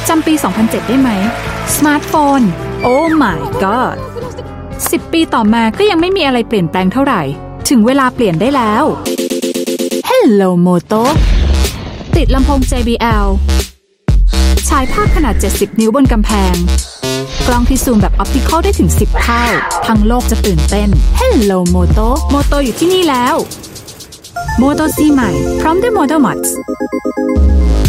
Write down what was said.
จำปี 2007 ได้ไหมสมาร์ทโฟนโอ้ my god 10 ปีต่อมาก็ยังไม่มีอะไรเปลี่ยนแปลงเท่าไหร่ถึงเวลาเปลี่ยนได้แล้ว Hello Moto ติดลำโพง JBL ฉายภาพขนาด 70 นิ้วบนกำแพงกล้องที่ซูมแบบออปติคอลได้ถึง 10 เท่าทั้งโลกจะตื่นเต้น Hello Moto Moto อยู่ที่นี่แล้ว Moto C ใหม่พร้อมด้วย Moto Mods